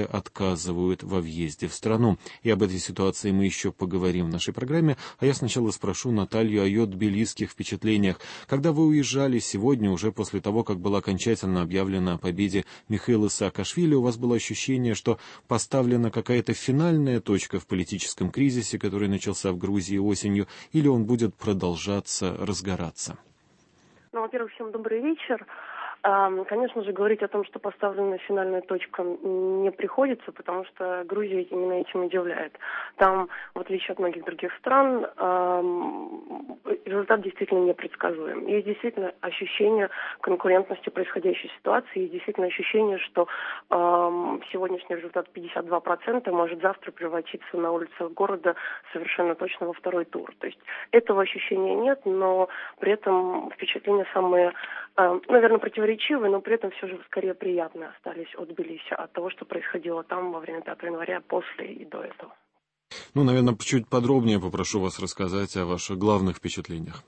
отказывают во въезде в страну. И об этой ситуации мы еще поговорим в нашей программе, а я сначала спрошу Наталью о ее тбилисских впечатлениях. Когда вы уезжали сегодня, уже после того, как было окончательно объявлено о победе Михаила Саакашвили, у вас было ощущение, что поставлена какая-то финальная точка в политическом кризисе, который начался в Грузии осенью, или он будет продолжаться разгораться? Ну, во-первых, всем добрый вечер. Конечно же, говорить о том, что поставлена финальная точка, не приходится, потому что Грузия именно этим удивляет. Там, в отличие от многих других стран, результат действительно непредсказуем. Есть действительно ощущение конкурентности происходящей ситуации, есть действительно ощущение, что сегодняшний результат 52% может завтра превратиться на улицах города совершенно точно во второй тур. То есть этого ощущения нет, но при этом впечатления самые, наверное, противоречивые, но при этом все же скорее приятные остались от Тбилиси, от того, что происходило там во время 5 января, после и до этого. Ну, наверное, чуть подробнее попрошу вас рассказать о ваших главных впечатлениях.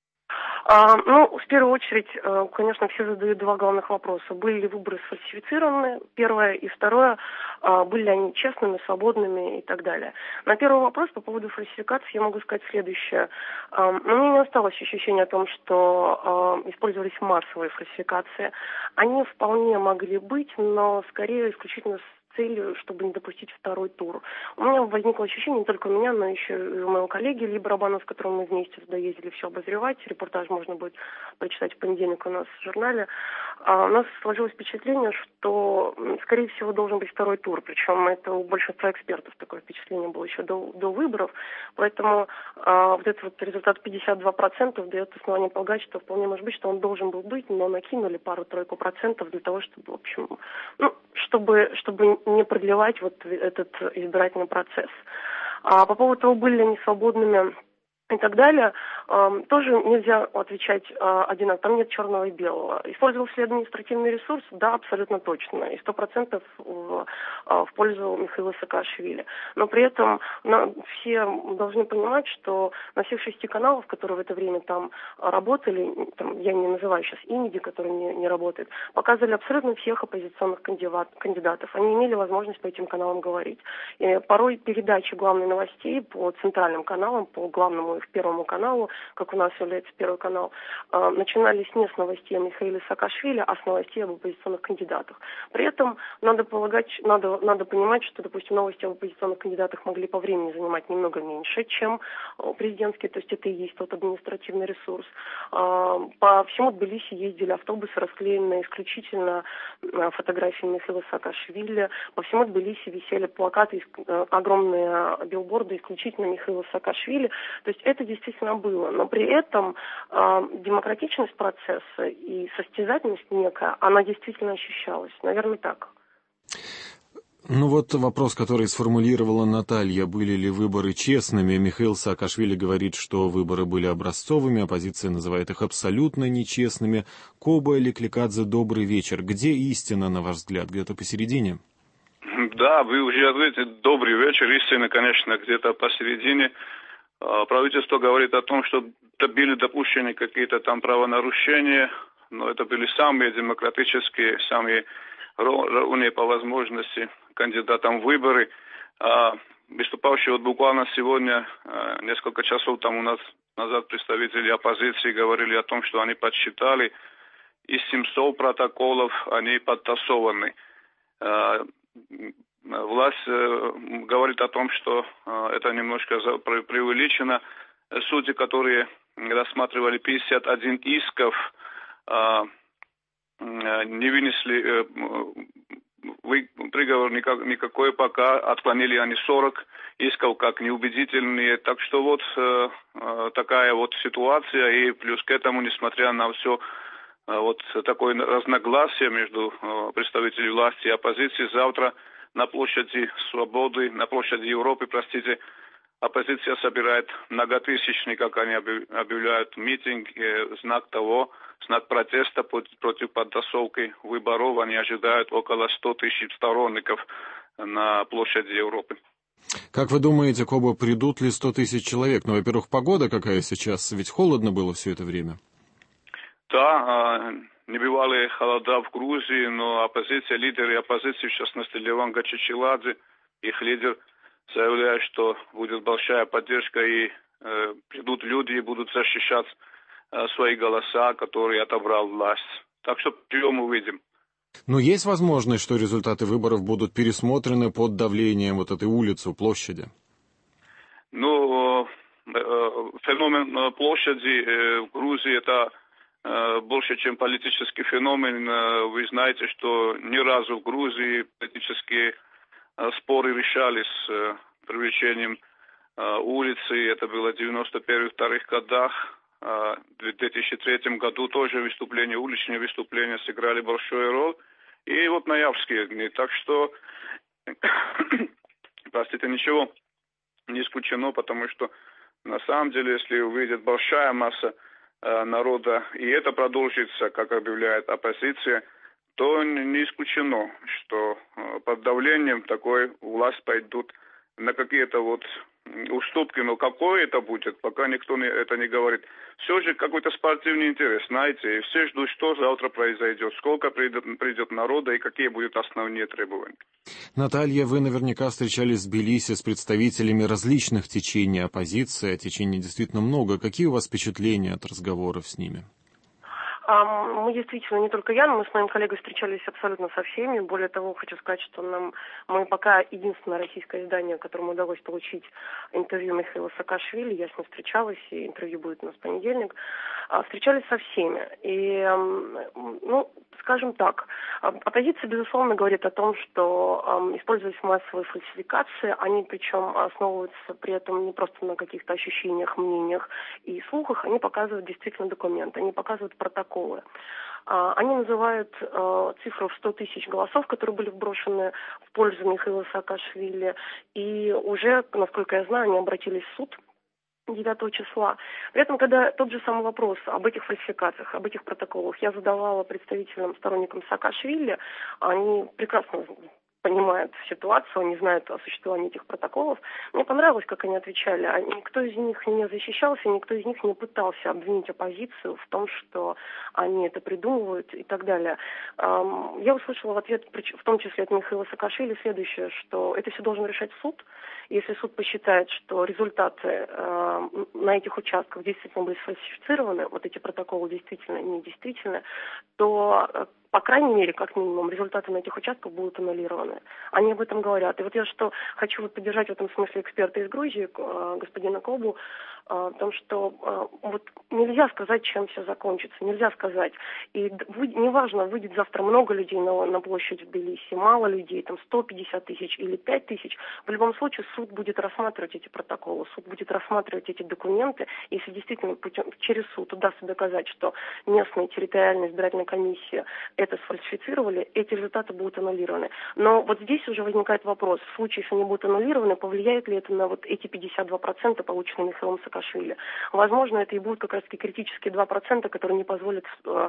В первую очередь, конечно, все задают два главных вопроса. Были ли выборы сфальсифицированы, первое, и второе, были ли они честными, свободными и так далее. На первый вопрос по поводу фальсификации я могу сказать следующее. У меня не осталось ощущения о том, что использовались массовые фальсификации. Они вполне могли быть, но скорее исключительно с целью, чтобы не допустить второй тур. У меня возникло ощущение, не только у меня, но еще и у моего коллеги Ли Барабана, с которым мы вместе туда ездили все обозревать. Репортаж можно будет прочитать в понедельник у нас в журнале. У нас сложилось впечатление, что, скорее всего, должен быть второй тур. Причем это у большинства экспертов такое впечатление было еще до выборов. Поэтому вот этот вот результат 52% дает основание полагать, что вполне может быть, что он должен был быть, но накинули пару-тройку процентов для того, чтобы, в общем, чтобы не продлевать вот этот избирательный процесс. А по поводу того, были ли они свободными и так далее, тоже нельзя отвечать одинаково. Там нет черного и белого. Использовался ли административный ресурс? Да, абсолютно точно. И 100% в пользу Михаила Саакашвили. Но при этом все должны понимать, что на всех 6 каналов, которые в это время там работали, я не называю сейчас Имиди, который не работает, показывали абсолютно всех оппозиционных кандидатов. Они имели возможность по этим каналам говорить. И порой передачи главных новостей по центральным каналам, по главному их Первому каналу, как у нас является Первый канал, начинались не с новостей о Михаиле Саакашвили, а с новостей об оппозиционных кандидатах. При этом надо понимать, что, допустим, новости об оппозиционных кандидатах могли по времени занимать немного меньше, чем президентские, то есть это и есть тот административный ресурс. По всему Тбилиси ездили автобусы, расклеенные исключительно фотографиями Михаила Саакашвили. По всему Тбилиси висели плакаты, огромные билборды исключительно Михаила Саакашвили. То есть это действительно было. Но при этом демократичность процесса и состязательность некая, она действительно ощущалась. Наверное, так. Ну вот вопрос, который сформулировала Наталья. Были ли выборы честными? Михаил Саакашвили говорит, что выборы были образцовыми, оппозиция называет их абсолютно нечестными. Коба Ликликадзе, добрый вечер. Где истина, на ваш взгляд? Где-то посередине? Да, вы уже ответили. Добрый вечер. Истина, конечно, где-то посередине. Правительство говорит о том, что были допущены какие-то там правонарушения, но это были самые демократические, самые равные по возможности кандидатам в выборы. Выступавшие вот буквально сегодня, несколько часов тому назад представители оппозиции говорили о том, что они подсчитали, из 700 протоколов они подтасованы. Власть говорит о том, что это немножко преувеличено. Судьи, которые рассматривали 51 исков, не вынесли приговор никакой пока, отклонили они 40 исков как неубедительные. Так что вот такая вот ситуация, и плюс к этому, несмотря на все вот такое разногласие между представителями власти и оппозиции, завтра на площади Свободы, на площади Европы, оппозиция собирает многотысячный, как они объявляют, митинг, знак протеста против подтасовки выборов. Они ожидают около 100 тысяч сторонников на площади Европы. Как вы думаете, Коба, придут ли 100 тысяч человек? Ну, во-первых, погода какая сейчас, ведь холодно было все это время. Да, небывалые холода в Грузии, но оппозиция, лидеры оппозиции, в частности Леван Гачичеладзе, их лидер, заявляет, что будет большая поддержка и придут люди и будут защищать свои голоса, которые отобрал власть. Так что живем увидим. Но есть возможность, что результаты выборов будут пересмотрены под давлением вот этой улицы, площади? Ну, феномен площади в Грузии это больше, чем политический феномен. Вы знаете, что ни разу в Грузии политические споры решались с привлечением улицы. Это было в 91-92 годах. В 2003 году тоже уличные выступления сыграли большую роль. И вот ноябрьские дни. Так что, простите, ничего не исключено, потому что на самом деле, если увидит большая масса народа, и это продолжится, как объявляет оппозиция, то не исключено, что под давлением такой власть пойдут на какие-то вот уступки, но какое это будет, пока никто это не говорит. Все же какой-то спортивный интерес, знаете, и все ждут, что завтра произойдет, сколько придет народа и какие будут основные требования. Наталья, вы наверняка встречались в Тбилиси с представителями различных течений оппозиции, а течений действительно много. Какие у вас впечатления от разговоров с ними? Мы действительно, не только я, но мы с моим коллегой встречались абсолютно со всеми. Более того, хочу сказать, что мы пока единственное российское издание, которому удалось получить интервью Михаила Саакашвили, я с ним встречалась, и интервью будет у нас в понедельник, встречались со всеми. И, скажем так, оппозиция, безусловно, говорит о том, что использовались массовые фальсификации, они причем основываются при этом не просто на каких-то ощущениях, мнениях и слухах, они показывают действительно документы, они показывают протоколы. Они называют цифру в 100 тысяч голосов, которые были вброшены в пользу Михаила Саакашвили, и уже, насколько я знаю, они обратились в суд 9 числа. При этом, когда тот же самый вопрос об этих фальсификациях, об этих протоколах я задавала представителям, сторонникам Саакашвили, они прекрасно понимают ситуацию, они знают о существовании этих протоколов. Мне понравилось, как они отвечали. Никто из них не защищался, никто из них не пытался обвинить оппозицию в том, что они это придумывают и так далее. Я услышала в ответ, в том числе от Михаила Саакашвили, следующее, что это все должен решать суд. Если суд посчитает, что результаты на этих участках действительно были сфальсифицированы, вот эти протоколы действительно недействительны, то, по крайней мере, как минимум, результаты на этих участках будут аннулированы. Они об этом говорят. И вот я хочу поддержать в этом смысле эксперта из Грузии, господина Кобу, о том, что вот нельзя сказать, чем все закончится, нельзя сказать. И неважно, выйдет завтра много людей на площадь в Тбилиси, мало людей, там 150 тысяч или 5 тысяч, в любом случае суд будет рассматривать эти протоколы, суд будет рассматривать эти документы, если действительно через суд удастся доказать, что местная территориальная избирательная комиссия это сфальсифицировали, эти результаты будут аннулированы. Но вот здесь уже возникает вопрос, в случае, если они будут аннулированы, повлияет ли это на вот эти 52%, полученные Михаилом Саакашвили? Возможно, это и будут как раз-таки критические 2%, которые не позволят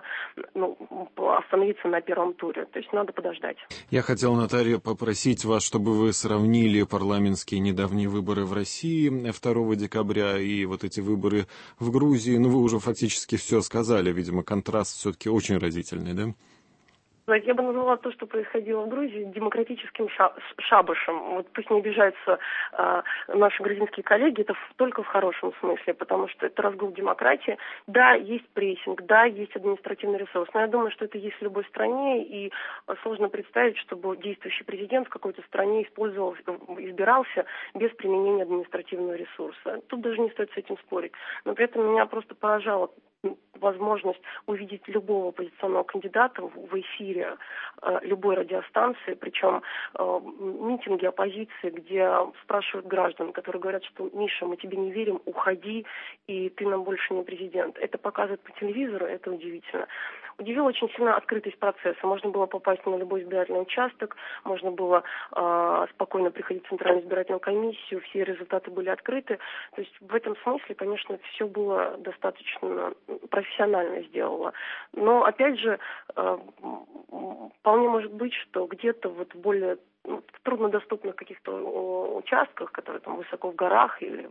остановиться на первом туре. То есть надо подождать. Я хотел, Наталья, попросить вас, чтобы вы сравнили парламентские недавние выборы в России 2 декабря и вот эти выборы в Грузии. Ну, вы уже фактически все сказали. Видимо, контраст все-таки очень разительный, да? Я бы назвала то, что происходило в Грузии, демократическим шабашем. Вот пусть не обижаются наши грузинские коллеги, это только в хорошем смысле, потому что это разгул демократии. Да, есть прессинг, да, есть административный ресурс, но я думаю, что это есть в любой стране, и сложно представить, чтобы действующий президент в какой-то стране избирался без применения административного ресурса. Тут даже не стоит с этим спорить. Но при этом меня просто поражало возможность увидеть любого оппозиционного кандидата в эфире любой радиостанции, причем митинги оппозиции, где спрашивают граждан, которые говорят, что «Миша, мы тебе не верим, уходи, и ты нам больше не президент». Это показывают по телевизору, это удивительно. Удивила очень сильно открытость процесса. Можно было попасть на любой избирательный участок, можно было спокойно приходить в Центральную избирательную комиссию, все результаты были открыты. То есть в этом смысле, конечно, все было достаточно профессионально сделано. Но, опять же, вполне может быть, что где-то вот в более в труднодоступных каких-то участках, которые там высоко в горах или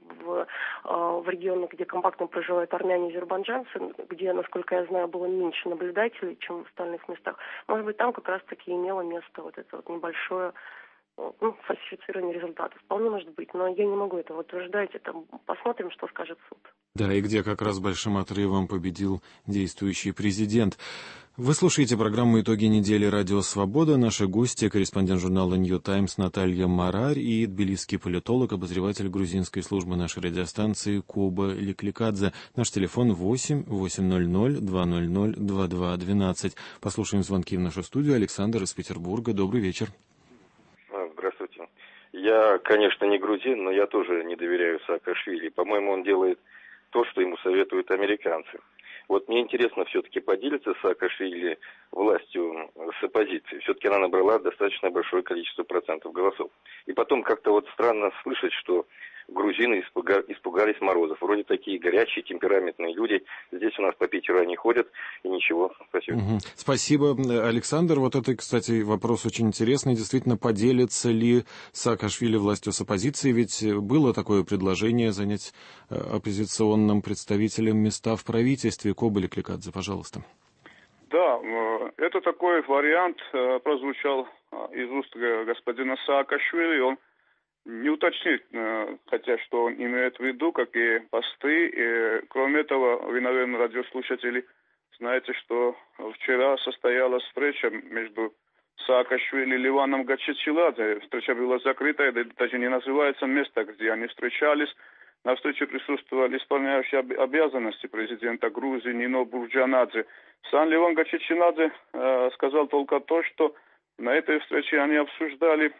в регионах, где компактно проживают армяне и азербайджанцы, где, насколько я знаю, было меньше наблюдателей, чем в остальных местах. Может быть, там как раз-таки имело место вот это вот небольшое фальсифицирование результатов. Вполне может быть, но я не могу этого утверждать. Это посмотрим, что скажет суд. Да, и где как раз большим отрывом победил действующий президент. Вы слушаете программу «Итоги недели. Радио Свобода». Наши гости — корреспондент журнала «Нью Таймс» Наталья Марарь и тбилисский политолог, обозреватель грузинской службы нашей радиостанции Коба Ликликадзе. Наш телефон 8 800 200 2212. Послушаем звонки в нашу студию. Александр из Петербурга. Добрый вечер. Здравствуйте. Я, конечно, не грузин, но я тоже не доверяю Саакашвили. По-моему, он делает то, что ему советуют американцы. Вот мне интересно, все-таки поделится Саакашвили властью с оппозицией. Все-таки она набрала достаточно большое количество процентов голосов. И потом как-то вот странно слышать, что грузины испугались морозов. Вроде такие горячие, темпераментные люди. Здесь у нас по Питеру они ходят, и ничего. Спасибо. Спасибо, Александр. Вот это, кстати, вопрос очень интересный. Действительно, поделится ли Саакашвили властью с оппозицией? Ведь было такое предложение занять оппозиционным представителям места в правительстве. Коба Ликликадзе, пожалуйста. Да, это такой вариант прозвучал из уст господина Саакашвили. Он не уточнит, хотя что он имеет в виду, какие посты. И, кроме этого, вы, наверное, радиослушатели, знаете, что вчера состоялась встреча между Саакашвили и Ливаном Гачичиладзе. Встреча была закрытая, даже не называется место, где они встречались. На встрече присутствовали исполняющий обязанности президента Грузии Нино Бурджанадзе. Сам Ливан Гачичиладзе сказал только то, что на этой встрече они обсуждали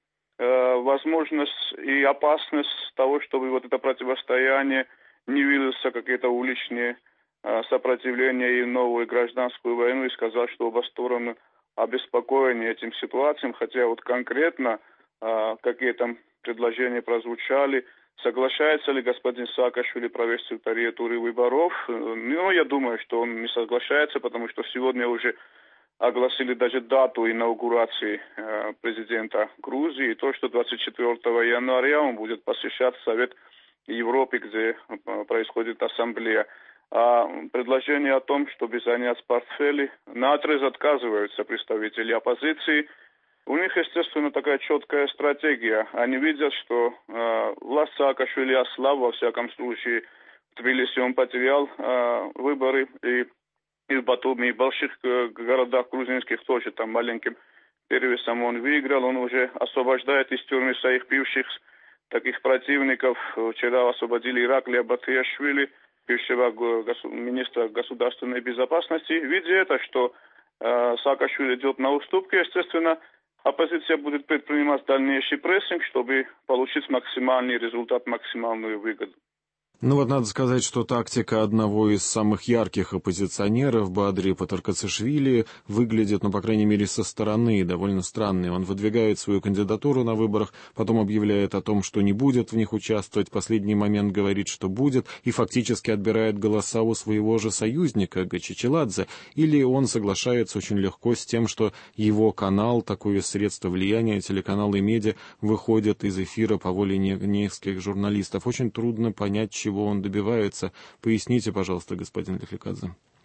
возможность и опасность того, чтобы вот это противостояние не вылилось в какие-то уличные сопротивления и новую гражданскую войну, и сказал, что оба стороны обеспокоены этим ситуацией, хотя вот конкретно какие там предложения прозвучали, соглашается ли господин Саакашвили провести вторые туры выборов. Ну, я думаю, что он не соглашается, потому что сегодня уже огласили даже дату инаугурации президента Грузии, и то, что 24 января он будет посещать Совет Европы, где происходит ассамблея. А предложение о том, чтобы занять портфели, наотрез отказываются представители оппозиции. У них, естественно, такая четкая стратегия. Они видят, что власть Саакашвили ослабла, во всяком случае, в Тбилиси он потерял выборы, и в Батуми, и в больших городах грузинских тоже там маленьким перевесом он выиграл. Он уже освобождает из тюрьмы своих бывших таких противников. Вчера освободили Ираклия Батыяшвили, бывшего министра государственной безопасности. Видя это, что Саакашвили идет на уступки, естественно, оппозиция будет предпринимать дальнейший прессинг, чтобы получить максимальный результат, максимальную выгоду. Ну вот надо сказать, что тактика одного из самых ярких оппозиционеров, Бадри Патаркацишвили, выглядит, ну, по крайней мере, со стороны довольно странной. Он выдвигает свою кандидатуру на выборах, потом объявляет о том, что не будет в них участвовать, в последний момент говорит, что будет, и фактически отбирает голоса у своего же союзника Гачичиладзе. Или он соглашается очень легко с тем, что его канал, такое средство влияния, телеканалы и медиа, выходят из эфира по воле нескольких журналистов. Очень трудно понять, чего он добивается. Поясните, пожалуйста, господин Ликликадзе.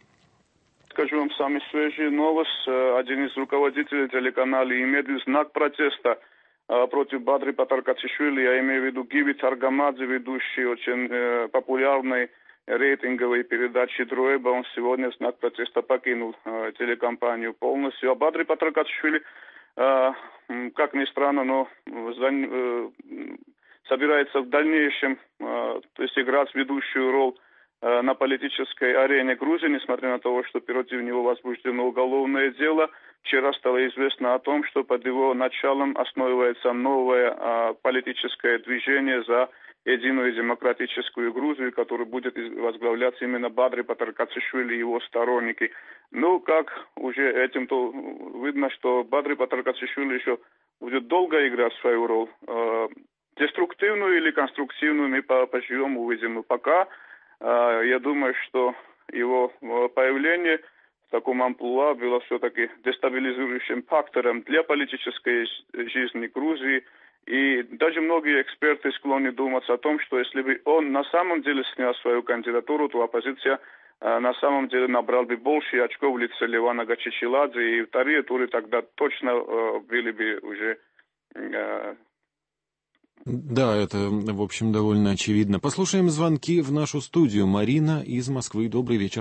Скажу вам самую свежую новость. Один из руководителей телеканала имеет знак протеста против Бадри Патаркацишвили. Я имею в виду Гивит Аргамадзе, ведущий очень популярной рейтинговой передачи Дроеба. Он сегодня в знак протеста покинул телекомпанию полностью. А Бадри Патаркацишвили, как ни странно, но собирается в дальнейшем, то есть играть ведущую роль на политической арене Грузии, несмотря на то, что против него возбуждено уголовное дело. Вчера стало известно о том, что под его началом основывается новое политическое движение за единую демократическую Грузию, которую будет возглавлять именно Бадри Патаркацишвили и его сторонники. Ну, как уже этим-то видно, что Бадри Патаркацишвили еще будет долго играть свою роль. Деструктивную или конструктивную мы поживем, увидим. Но пока я думаю, что его появление в таком амплуа было все-таки дестабилизирующим фактором для политической жизни Грузии. И даже многие эксперты склонны думать о том, что если бы он на самом деле снял свою кандидатуру, то оппозиция на самом деле набрал бы больше очков в лице Левана Гачичиладзе, и вторые туры тогда точно были бы уже... Да, это, в общем, довольно очевидно. Послушаем звонки в нашу студию. Марина из Москвы. Добрый вечер.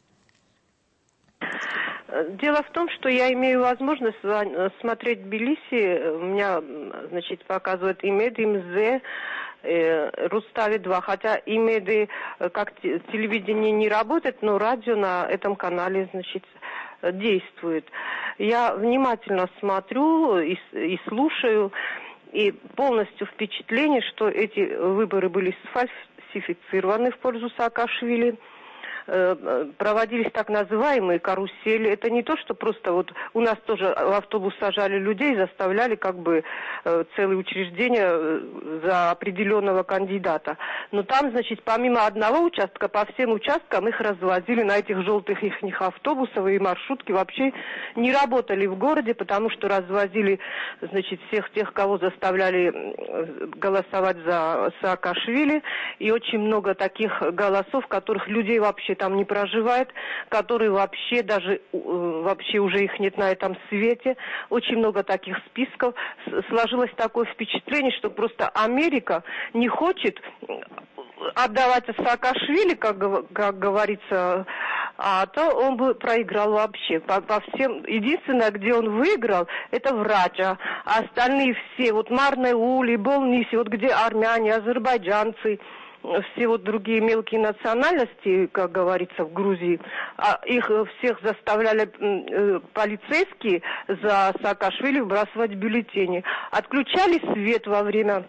Дело в том, что я имею возможность смотреть Тбилиси. У меня, значит, показывает Имеди, МЗ, Рустави-2. Хотя Имеди, как телевидение, не работает, но радио на этом канале, значит, действует. Я внимательно смотрю и слушаю, и полностью впечатление, что эти выборы были сфальсифицированы в пользу Саакашвили. Проводились так называемые карусели. Это не то, что просто вот у нас тоже в автобус сажали людей, заставляли как бы целые учреждения за определенного кандидата. Но там, значит, помимо одного участка, по всем участкам их развозили на этих желтых ихних автобусах, и маршрутки вообще не работали в городе, потому что развозили, значит, всех тех, кого заставляли голосовать за Саакашвили. И очень много таких голосов, которых людей вообще там не проживает, которые вообще даже вообще уже их нет на этом свете. Очень много таких списков. Сложилось такое впечатление, что просто Америка не хочет отдавать Саакашвили, как говорится, а то он бы проиграл вообще. По всем. Единственное, где он выиграл, это в Рача. А остальные все, вот Марнеули, Болниси, вот где армяне, азербайджанцы, все вот другие мелкие национальности, как говорится, в Грузии, их всех заставляли полицейские за Саакашвили выбрасывать бюллетени. Отключали свет во время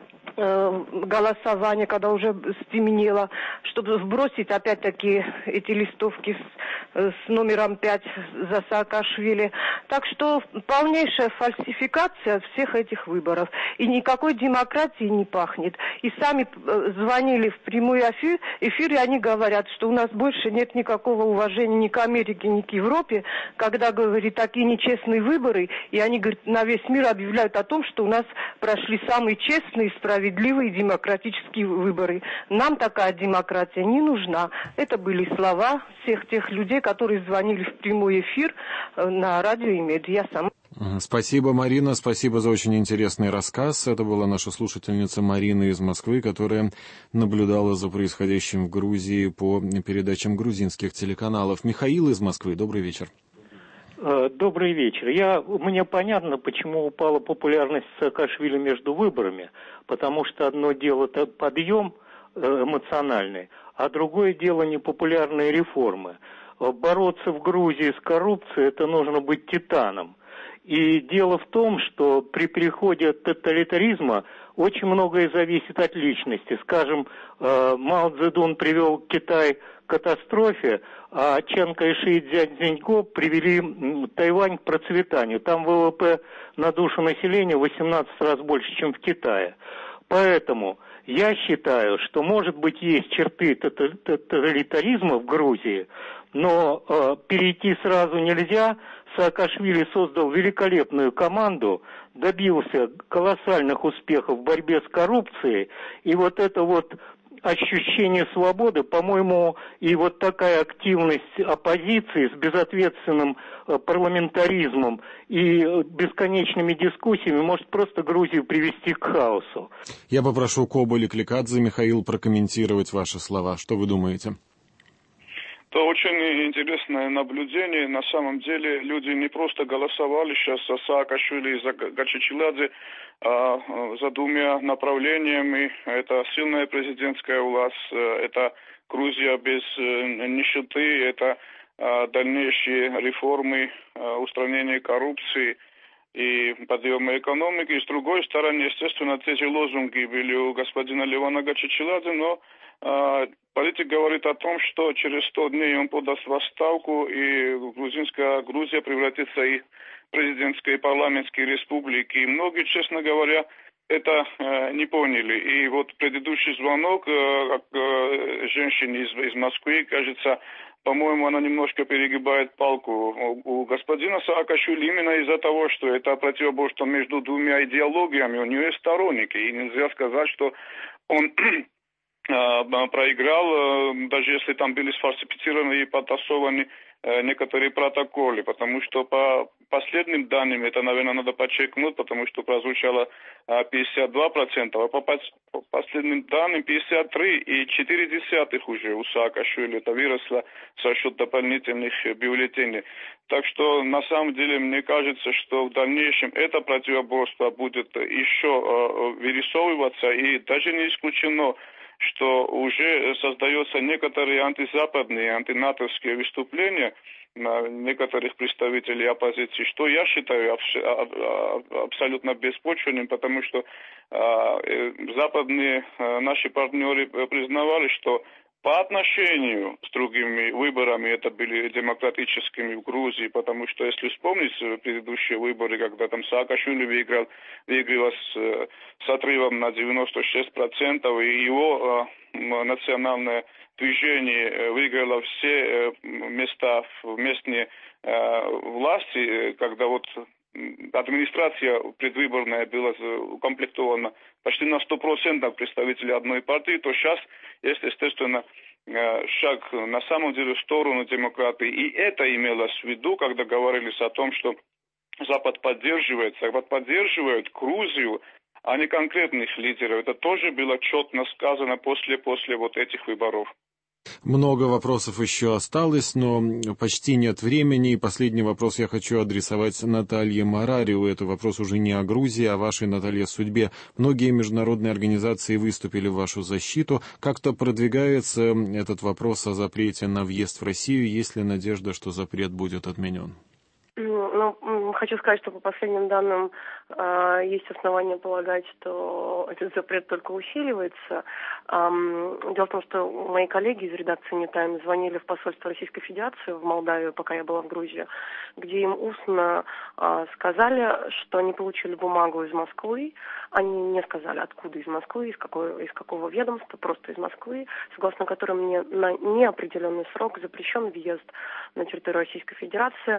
голосования, когда уже стемнело, чтобы сбросить опять-таки эти листовки с номером 5 за Саакашвили. Так что полнейшая фальсификация всех этих выборов. И никакой демократии не пахнет. И сами звонили в прямой эфир, и они говорят, что у нас больше нет никакого уважения ни к Америке, ни к Европе, когда, говорит, такие нечестные выборы, и они, говорит, на весь мир объявляют о том, что у нас прошли самые честные, справедливые демократические выборы. Нам такая демократия не нужна. Это были слова всех тех людей, которые звонили в прямой эфир на радио Имеди. Я сама. Спасибо, Марина, спасибо за очень интересный рассказ. Это была наша слушательница Марина из Москвы, которая наблюдала за происходящим в Грузии по передачам грузинских телеканалов. Михаил из Москвы, добрый вечер. Добрый вечер. Мне понятно, почему упала популярность Саакашвили между выборами, потому что одно дело это подъем эмоциональный, а другое дело непопулярные реформы. Бороться в Грузии с коррупцией это нужно быть титаном. И дело в том, что при переходе от тоталитаризма очень многое зависит от личности. Скажем, Мао Цзэдун привел Китай к катастрофе, а Чан Кайши и Цзяньго привели Тайвань к процветанию. Там ВВП на душу населения 18 раз больше, чем в Китае. Поэтому я считаю, что, может быть, есть черты тоталитаризма в Грузии, но перейти сразу нельзя. Саакашвили создал великолепную команду, добился колоссальных успехов в борьбе с коррупцией, и вот это вот ощущение свободы, по-моему, и вот такая активность оппозиции с безответственным парламентаризмом и бесконечными дискуссиями может просто Грузию привести к хаосу. Я попрошу Коба Ликликадзе, Михаил, прокомментировать ваши слова. Что вы думаете? Это очень интересное наблюдение. На самом деле люди не просто голосовали сейчас за Саакашвили и за Гачичиладзе, а за двумя направлениями. Это сильная президентская власть, это Грузия без нищеты, это дальнейшие реформы, устранение коррупции и подъема экономики. И с другой стороны, естественно, те лозунги были у господина Левана Гачичиладзе, но политик говорит о том, что через 100 дней он подаст в отставку, и Грузия превратится в президентской и парламентской республики. И многие, честно говоря, это не поняли. И вот предыдущий звонок женщине из Москвы, кажется, по-моему, она немножко перегибает палку. У господина Саакашвили именно из-за того, что это противоборство между двумя идеологиями, у нее есть сторонники. И нельзя сказать, что он проиграл, даже если там были сфальсифицированы и подтасованы некоторые протоколы, потому что по последним данным, это, наверное, надо подчеркнуть, потому что прозвучало 52%, а по последним данным 53,4% уже у Саакашвили, это выросло за счет дополнительных бюллетеней. Так что, на самом деле, мне кажется, что в дальнейшем это противоборство будет еще вырисовываться, и даже не исключено, что уже создаются некоторые антизападные, антинатовские выступления некоторых представителей оппозиции, что я считаю абсолютно беспочвенным, потому что западные наши партнеры признавали, что по отношению с другими выборами, это были демократическими в Грузии, потому что, если вспомнить предыдущие выборы, когда там Саакашвили выиграл с отрывом на 96%, и его национальное движение выиграло все места в местной власти, когда вот администрация предвыборная была укомплектована почти на 100% представителей одной партии, то сейчас есть, естественно, шаг на самом деле в сторону демократии. И это имелось в виду, когда говорилось о том, что Запад поддерживает Грузию, а не конкретных лидеров. Это тоже было четко сказано после вот этих выборов. Много вопросов еще осталось, но почти нет времени. И последний вопрос я хочу адресовать Наталье Марариу. Это вопрос уже не о Грузии, а о вашей, Наталья, судьбе. Многие международные организации выступили в вашу защиту. Как-то продвигается этот вопрос о запрете на въезд в Россию? Есть ли надежда, что запрет будет отменен? Хочу сказать, что по последним данным есть основания полагать, что этот запрет только усиливается. Дело в том, что мои коллеги из редакции «New Times» звонили в посольство Российской Федерации в Молдавию, пока я была в Грузии, где им устно сказали, что они получили бумагу из Москвы. Они не сказали, откуда из Москвы, из какого ведомства, просто из Москвы, согласно которой мне на неопределенный срок запрещен въезд на территорию Российской Федерации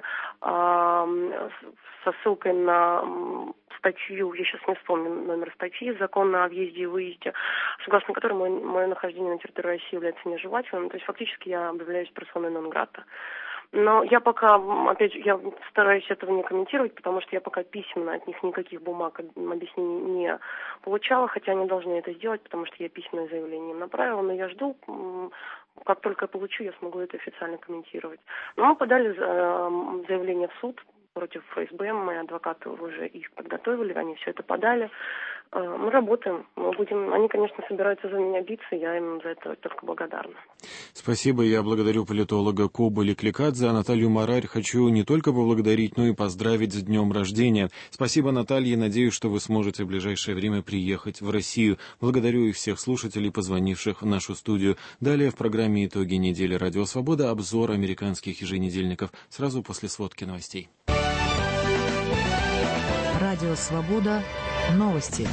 со ссылкой на статью, я сейчас не вспомню номер статьи, закона о въезде и выезде, согласно которой мое нахождение на территории России является нежелательным. То есть фактически я объявляюсь персоной нон-грата. Но я пока, опять же, я стараюсь этого не комментировать, потому что я пока письменно от них никаких бумаг объяснений не получала, хотя они должны это сделать, потому что я письменное заявление им направила, но я жду, как только я получу, я смогу это официально комментировать. Но мы подали заявление в суд против ФСБ, мои адвокаты уже их подготовили, они все это подали. Мы работаем, они, конечно, собираются за меня биться, я им за это только благодарна. Спасибо, я благодарю политолога Кобу Кликадзе, а Наталью Марарь хочу не только поблагодарить, но и поздравить с днем рождения. Спасибо, Наталья, надеюсь, что вы сможете в ближайшее время приехать в Россию. Благодарю и всех слушателей, позвонивших в нашу студию. Далее в программе «Итоги недели Радио Свобода» обзор американских еженедельников сразу после сводки новостей. Радио Свобода. Новости.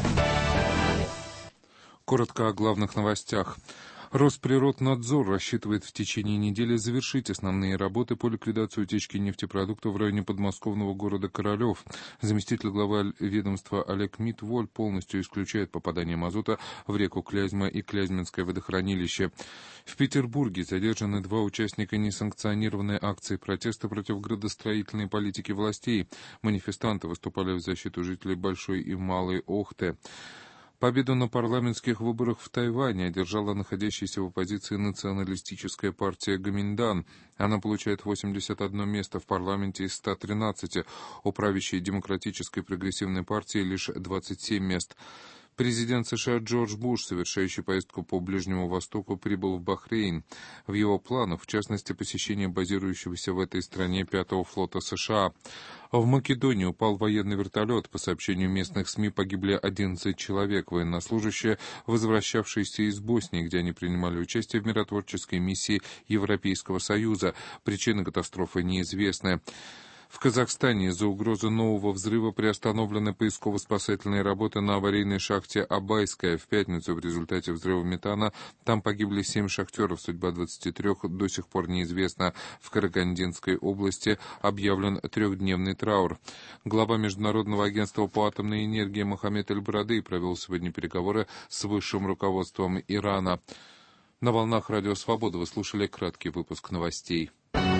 Коротко о главных новостях. Росприроднадзор рассчитывает в течение недели завершить основные работы по ликвидации утечки нефтепродуктов в районе подмосковного города Королев. Заместитель главы ведомства Олег Митволь полностью исключает попадание мазута в реку Клязьма и Клязьминское водохранилище. В Петербурге задержаны 2 участника несанкционированной акции протеста против градостроительной политики властей. Манифестанты выступали в защиту жителей Большой и Малой Охты. Победу на парламентских выборах в Тайване одержала находящаяся в оппозиции националистическая партия Гоминдан. Она получает 81 место в парламенте из 113, у правящей демократической прогрессивной партии лишь 27 мест. Президент США Джордж Буш, совершающий поездку по Ближнему Востоку, прибыл в Бахрейн. В его планах, в частности, посещение базирующегося в этой стране 5-го флота США. В Македонии упал военный вертолет. По сообщению местных СМИ, погибли 11 человек, военнослужащие, возвращавшиеся из Боснии, где они принимали участие в миротворческой миссии Европейского Союза. Причины катастрофы неизвестны. В Казахстане из-за угрозы нового взрыва приостановлены поисково-спасательные работы на аварийной шахте Абайская. В пятницу в результате взрыва метана там погибли 7 шахтеров. Судьба 23 до сих пор неизвестна. В Карагандинской области объявлен 3-дневный траур. Глава Международного агентства по атомной энергии Мохаммед Эль-Брадей провел сегодня переговоры с высшим руководством Ирана. На волнах Радио Свобода вы слушали краткий выпуск новостей.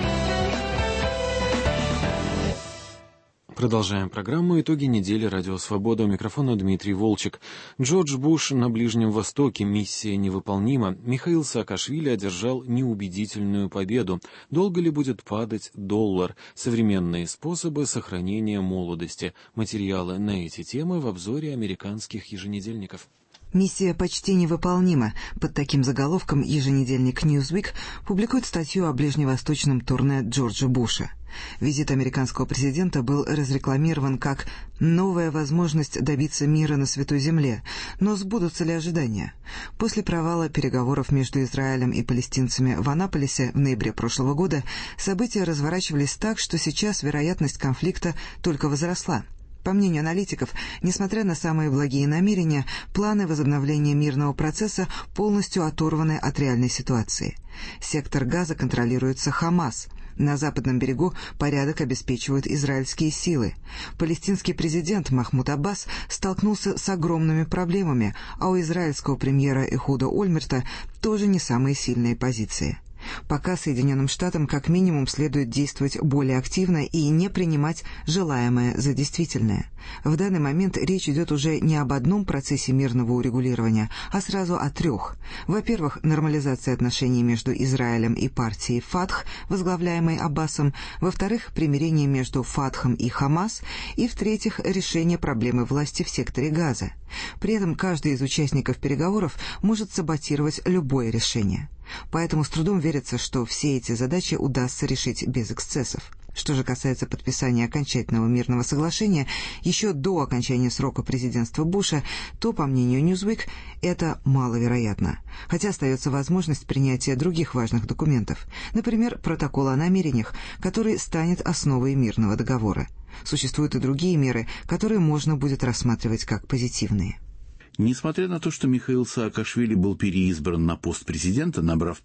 Продолжаем программу «Итоги недели. Радио Свобода». У микрофона Дмитрий Волчек. Джордж Буш на Ближнем Востоке. Миссия невыполнима. Михаил Саакашвили одержал неубедительную победу. Долго ли будет падать доллар? Современные способы сохранения молодости. Материалы на эти темы в обзоре американских еженедельников. Миссия почти невыполнима. Под таким заголовком еженедельник Newsweek публикует статью о ближневосточном турне Джорджа Буша. Визит американского президента был разрекламирован как «новая возможность добиться мира на Святой Земле». Но сбудутся ли ожидания? После провала переговоров между Израилем и палестинцами в Анаполисе в ноябре прошлого года события разворачивались так, что сейчас вероятность конфликта только возросла. По мнению аналитиков, несмотря на самые благие намерения, планы возобновления мирного процесса полностью оторваны от реальной ситуации. Сектор Газа контролируется Хамас. На западном берегу порядок обеспечивают израильские силы. Палестинский президент Махмуд Аббас столкнулся с огромными проблемами, а у израильского премьера Эхуда Ольмерта тоже не самые сильные позиции. Пока Соединенным Штатам как минимум следует действовать более активно и не принимать желаемое за действительное. В данный момент речь идет уже не об одном процессе мирного урегулирования, а сразу о 3. Во-первых, нормализация отношений между Израилем и партией Фатх, возглавляемой Аббасом. Во-вторых, примирение между Фатхом и Хамас. И в-третьих, решение проблемы власти в секторе Газа. При этом каждый из участников переговоров может саботировать любое решение. Поэтому с трудом верится, что все эти задачи удастся решить без эксцессов. Что же касается подписания окончательного мирного соглашения еще до окончания срока президентства Буша, то, по мнению Newsweek, это маловероятно. Хотя остается возможность принятия других важных документов, например, протокола о намерениях, который станет основой мирного договора. Существуют и другие меры, которые можно будет рассматривать как позитивные. Несмотря на то, что Михаил Саакашвили был переизбран на пост президента, набрав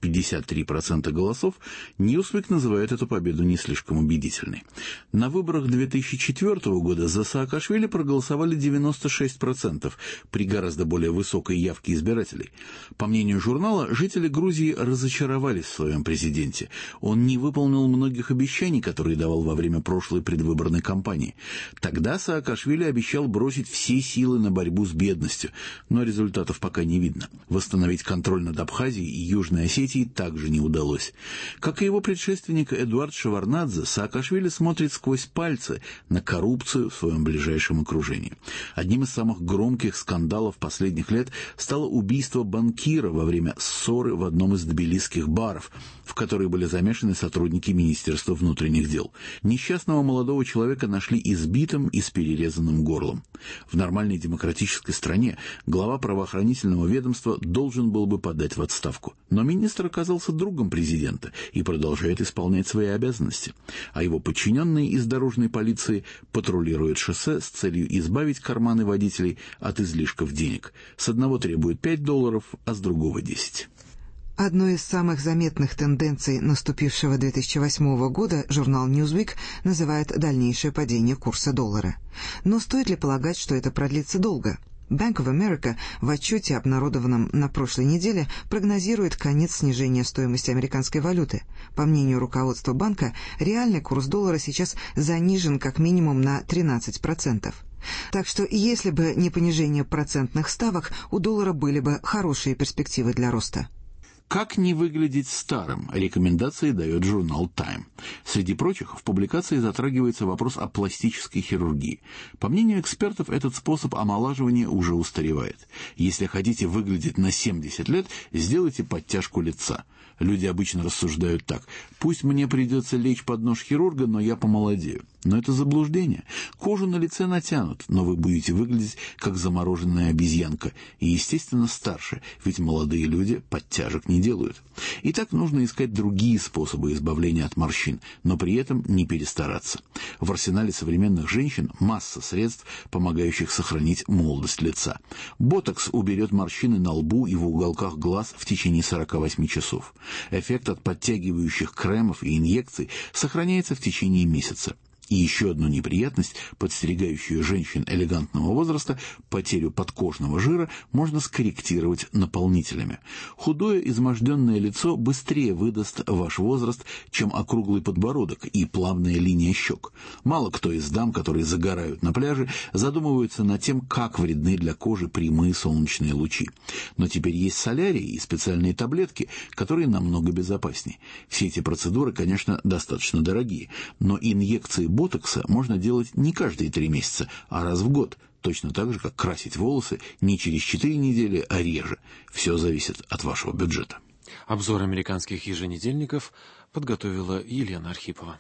53% голосов, Newsweek называет эту победу не слишком убедительной. На выборах 2004 года за Саакашвили проголосовали 96%, при гораздо более высокой явке избирателей. По мнению журнала, жители Грузии разочаровались в своем президенте. Он не выполнил многих обещаний, которые давал во время прошлой предвыборной кампании. Тогда Саакашвили обещал бросить все силы на борьбу с бедностью, но результатов пока не видно. Восстановить контроль над Абхазией и Южной Осетией также не удалось. Как и его предшественник Эдуард Шеварднадзе, Саакашвили смотрит сквозь пальцы на коррупцию в своем ближайшем окружении. Одним из самых громких скандалов последних лет стало убийство банкира во время ссоры в одном из тбилисских баров, в которой были замешаны сотрудники Министерства внутренних дел. Несчастного молодого человека нашли избитым и с перерезанным горлом. В нормальной демократической стране глава правоохранительного ведомства должен был бы подать в отставку. Но министр оказался другом президента и продолжает исполнять свои обязанности. А его подчиненные из дорожной полиции патрулируют шоссе с целью избавить карманы водителей от излишков денег. С одного требуют $5, а с другого 10. Одной из самых заметных тенденций наступившего 2008 года журнал Newsweek называет дальнейшее падение курса доллара. Но стоит ли полагать, что это продлится долго? Bank of America в отчете, обнародованном на прошлой неделе, прогнозирует конец снижения стоимости американской валюты. По мнению руководства банка, реальный курс доллара сейчас занижен как минимум на 13%. Так что если бы не понижение процентных ставок, у доллара были бы хорошие перспективы для роста. Как не выглядеть старым? Рекомендации дает журнал Time. Среди прочих, в публикации затрагивается вопрос о пластической хирургии. По мнению экспертов, этот способ омолаживания уже устаревает. Если хотите выглядеть на 70 лет, сделайте подтяжку лица. Люди обычно рассуждают так: пусть мне придется лечь под нож хирурга, но я помолодею. Но это заблуждение. Кожу на лице натянут, но вы будете выглядеть как замороженная обезьянка. И, естественно, старше, ведь молодые люди подтяжек не делают. Итак, нужно искать другие способы избавления от морщин, но при этом не перестараться. В арсенале современных женщин масса средств, помогающих сохранить молодость лица. Ботокс уберет морщины на лбу и в уголках глаз в течение 48 часов. Эффект от подтягивающих кремов и инъекций сохраняется в течение месяца. И еще одну неприятность, подстерегающую женщин элегантного возраста, потерю подкожного жира, можно скорректировать наполнителями. Худое, изможденное лицо быстрее выдаст ваш возраст, чем округлый подбородок и плавная линия щек. Мало кто из дам, которые загорают на пляже, задумываются над тем, как вредны для кожи прямые солнечные лучи. Но теперь есть солярий и специальные таблетки, которые намного безопаснее. Все эти процедуры, конечно, достаточно дорогие, но инъекции ботокса можно делать не каждые 3 месяца, а раз в год, точно так же, как красить волосы не через 4 недели, а реже. Все зависит от вашего бюджета. Обзор американских еженедельников подготовила Елена Архипова.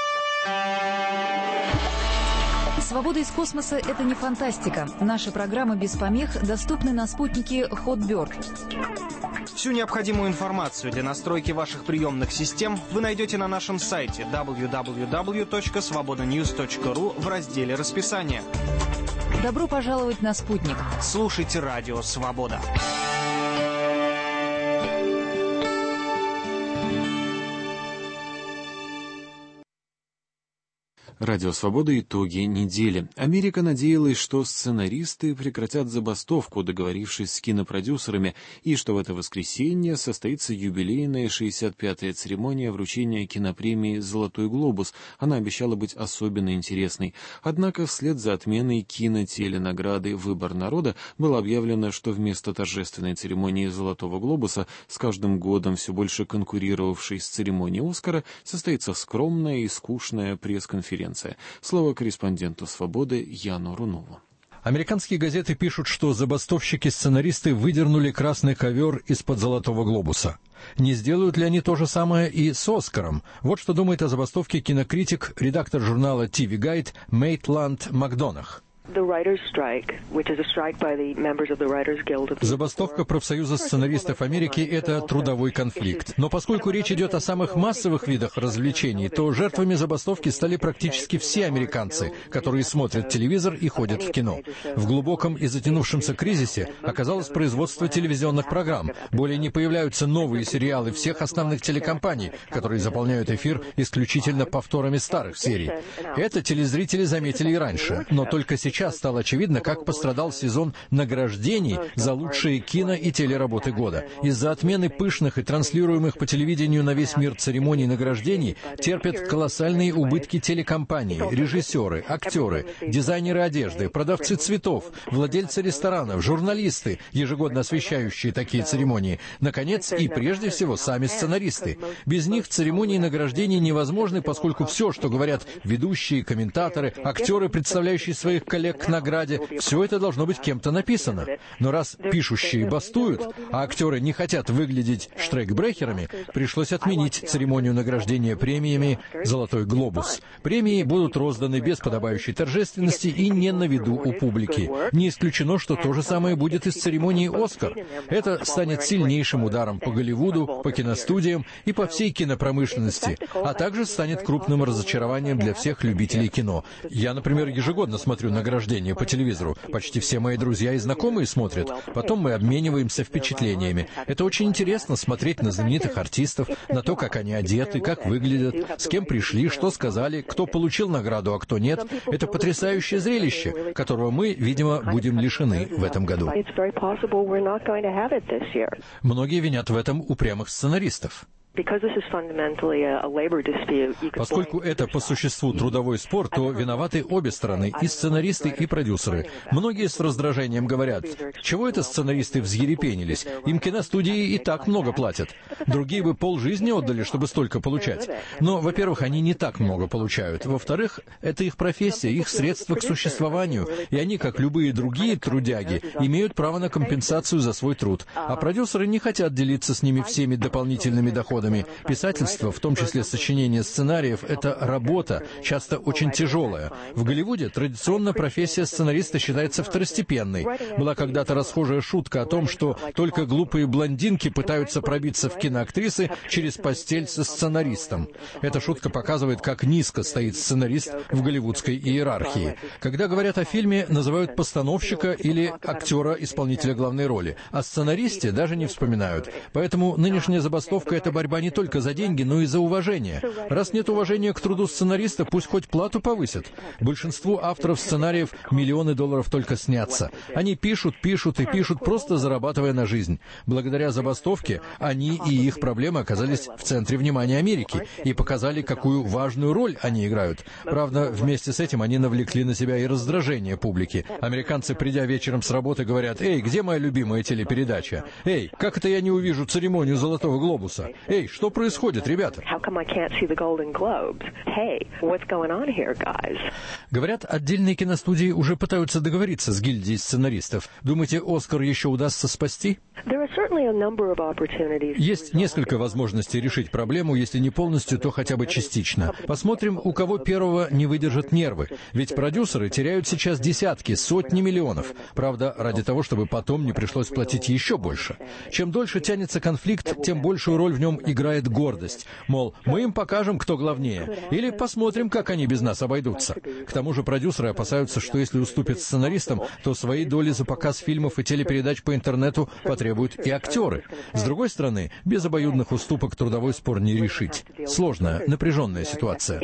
«Свобода из космоса» — это не фантастика. Наши программы без помех доступны на спутнике Hotbird. Всю необходимую информацию для настройки ваших приемных систем вы найдете на нашем сайте www.svobodanews.ru в разделе «Расписание». Добро пожаловать на спутник. Слушайте радио «Свобода». Радио «Свобода» итоги недели. Америка надеялась, что сценаристы прекратят забастовку, договорившись с кинопродюсерами, и что в это воскресенье состоится юбилейная 65-я церемония вручения кинопремии «Золотой глобус». Она обещала быть особенно интересной. Однако вслед за отменой кинотеленаграды «Выбор народа» было объявлено, что вместо торжественной церемонии «Золотого глобуса», с каждым годом все больше конкурировавшей с церемонией «Оскара», состоится скромная и скучная пресс-конференция. Слово корреспонденту «Свободы» Яну Рунову. Американские газеты пишут, что забастовщики-сценаристы выдернули красный ковер из-под «Золотого глобуса». Не сделают ли они то же самое и с «Оскаром»? Вот что думает о забастовке кинокритик, редактор журнала TV Guide Мейтланд Макдонах. Забастовка профсоюза сценаристов Америки – это трудовой конфликт. Но поскольку речь идет о самых массовых видах развлечений, то жертвами забастовки стали практически все американцы, которые смотрят телевизор и ходят в кино. В глубоком и затянувшемся кризисе оказалось производство телевизионных программ. Более не появляются новые сериалы всех основных телекомпаний, которые заполняют эфир исключительно повторами старых серий. Это телезрители заметили и раньше, но только сейчас стало очевидно, как пострадал сезон награждений за лучшие кино- и телеработы года. Из-за отмены пышных и транслируемых по телевидению на весь мир церемоний награждений терпят колоссальные убытки телекомпании, режиссеры, актеры, дизайнеры одежды, продавцы цветов, владельцы ресторанов, журналисты, ежегодно освещающие такие церемонии, наконец, и прежде всего сами сценаристы. Без них церемонии награждений невозможны, поскольку все, что говорят ведущие, комментаторы, актеры, представляющие своих коллег к награде, все это должно быть кем-то написано. Но раз пишущие бастуют, а актеры не хотят выглядеть штрейкбрехерами, пришлось отменить церемонию награждения премиями «Золотой глобус». Премии будут розданы без подобающей торжественности и не на виду у публики. Не исключено, что то же самое будет и с церемонией «Оскар». Это станет сильнейшим ударом по Голливуду, по киностудиям и по всей кинопромышленности, а также станет крупным разочарованием для всех любителей кино. Я, например, ежегодно смотрю награждения по телевизору. Почти все мои друзья и знакомые смотрят. Потом мы обмениваемся впечатлениями. Это очень интересно смотреть на знаменитых артистов, на то, как они одеты, как выглядят, с кем пришли, что сказали, кто получил награду, а кто нет. Это потрясающее зрелище, которого мы, видимо, будем лишены в этом году. Многие винят в этом упрямых сценаристов. Поскольку это по существу трудовой спор, то виноваты обе стороны, и сценаристы, и продюсеры. Многие с раздражением говорят, чего это сценаристы взъерепенились, им киностудии и так много платят. Другие бы полжизни отдали, чтобы столько получать. Но, во-первых, они не так много получают. Во-вторых, это их профессия, их средства к существованию, и они, как любые другие трудяги, имеют право на компенсацию за свой труд. А продюсеры не хотят делиться с ними всеми дополнительными доходами. переводами. Писательство, в том числе сочинение сценариев, это работа, часто очень тяжелая. В Голливуде традиционно профессия сценариста считается второстепенной. Была когда-то расхожая шутка о том, что только глупые блондинки пытаются пробиться в киноактрисы через постель со сценаристом. Эта шутка показывает, как низко стоит сценарист в голливудской иерархии. Когда говорят о фильме, называют постановщика или актера-исполнителя главной роли. О сценаристе даже не вспоминают. Поэтому нынешняя забастовка — это борьба не только за деньги, но и за уважение. Раз нет уважения к труду сценариста, пусть хоть плату повысят. Большинству авторов сценариев миллионы долларов только снятся. Они пишут, пишут и пишут, просто зарабатывая на жизнь. Благодаря забастовке они и их проблемы оказались в центре внимания Америки и показали, какую важную роль они играют. Правда, вместе с этим они навлекли на себя и раздражение публики. Американцы, придя вечером с работы, говорят: «Эй, где моя любимая телепередача? Эй, как это я не увижу церемонию Золотого глобуса? Эй, что происходит, ребята?» Говорят, отдельные киностудии уже пытаются договориться с гильдией сценаристов. Думаете, «Оскар» еще удастся спасти? Есть несколько возможностей решить проблему, если не полностью, то хотя бы частично. Посмотрим, у кого первого не выдержат нервы. Ведь продюсеры теряют сейчас десятки, сотни миллионов. Правда, ради того, чтобы потом не пришлось платить еще больше. Чем дольше тянется конфликт, тем большую роль в нем играет гордость. Мол, мы им покажем, кто главнее. Или посмотрим, как они без нас обойдутся. К тому же продюсеры опасаются, что если уступят сценаристам, то свои доли за показ фильмов и телепередач по интернету потребуют и актеры. С другой стороны, без обоюдных уступок трудовой спор не решить. Сложная, напряженная ситуация.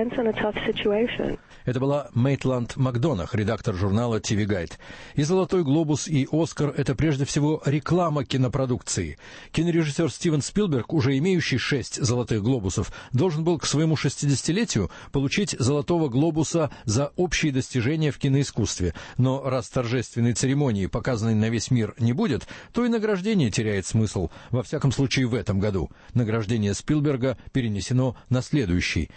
Это была Мейтланд Макдонах, редактор журнала TV Guide. И «Золотой глобус», и «Оскар» — это прежде всего реклама кинопродукции. Кинорежиссер Стивен Спилберг, уже имеющий 6 «Золотых глобусов», должен был к своему 60-летию получить «Золотого глобуса» за общие достижения в киноискусстве. Но раз торжественной церемонии, показанной на весь мир, не будет, то и награждение теряет смысл. Во всяком случае, в этом году. Награждение Спилберга перенесено на следующий,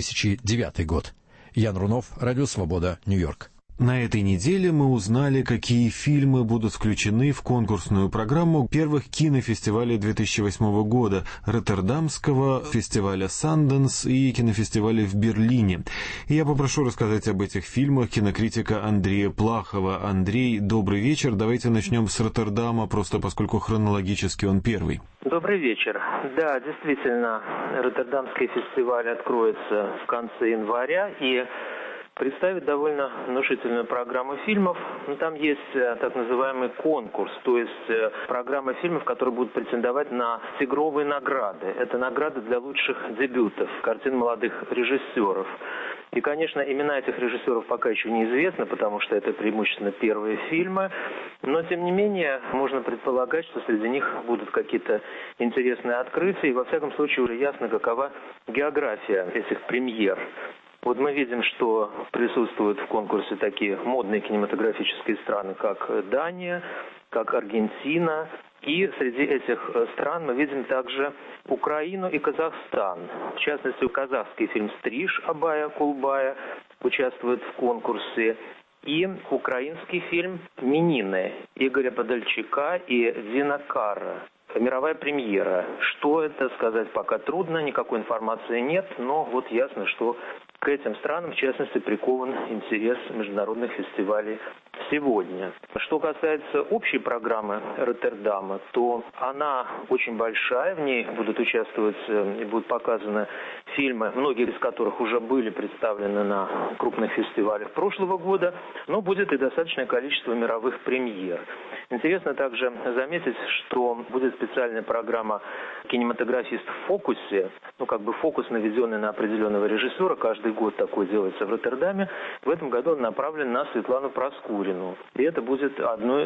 2009 год. Ян Рунов, Радио Свобода, Нью-Йорк. На этой неделе мы узнали, какие фильмы будут включены в конкурсную программу первых кинофестивалей 2008 года, Роттердамского фестиваля «Санденс» и кинофестиваля в Берлине. И я попрошу рассказать об этих фильмах кинокритика Андрея Плахова. Андрей, добрый вечер. Давайте начнем с Роттердама, просто поскольку хронологически он первый. Добрый вечер. Да, действительно, Роттердамский фестиваль откроется в конце января и представит довольно внушительную программу фильмов. Там есть так называемый конкурс, то есть программа фильмов, которые будут претендовать на тигровые награды. Это награды для лучших дебютов, картин молодых режиссеров. И, конечно, имена этих режиссеров пока еще неизвестны, потому что это преимущественно первые фильмы. Но, тем не менее, можно предполагать, что среди них будут какие-то интересные открытия. И, во всяком случае, уже ясно, какова география этих премьер. Вот мы видим, что присутствуют в конкурсе такие модные кинематографические страны, как Дания, как Аргентина. И среди этих стран мы видим также Украину и Казахстан. В частности, казахский фильм «Стриж» Абая Кулбая участвует в конкурсе. И украинский фильм «Минины» Игоря Подольчака и Дина Карра. Мировая премьера. Что это сказать пока трудно, никакой информации нет, но вот ясно, что к этим странам, в частности, прикован интерес международных фестивалей сегодня. Что касается общей программы Роттердама, то она очень большая, в ней будут участвовать и будут показаны фильмы, многие из которых уже были представлены на крупных фестивалях прошлого года, но будет и достаточное количество мировых премьер. Интересно также заметить, что будет специальная программа «Кинематографист в фокусе», фокус, наведенный на определенного режиссера, каждый год такой делается в Роттердаме. В этом году он направлен на Светлану Проскурину. И это будет одно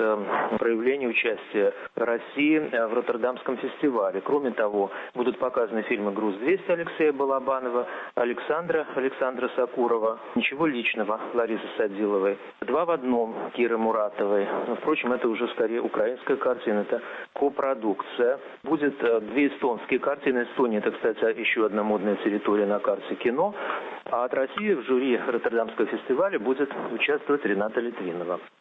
из проявлений участия России в Роттердамском фестивале. Кроме того, будут показаны фильмы «Груз-200» Алексея Балабанова, Александра Сакурова, «Ничего личного» Ларисы Садиловой, «Два в одном» Киры Муратовой. Впрочем, это уже скорее украинская картина, это копродукция. Будет две эстонские картины. Эстония — это, кстати, еще одна модная территория на карте кино. А от России в жюри Роттердамского фестиваля будет участвовать Рената Литвинова.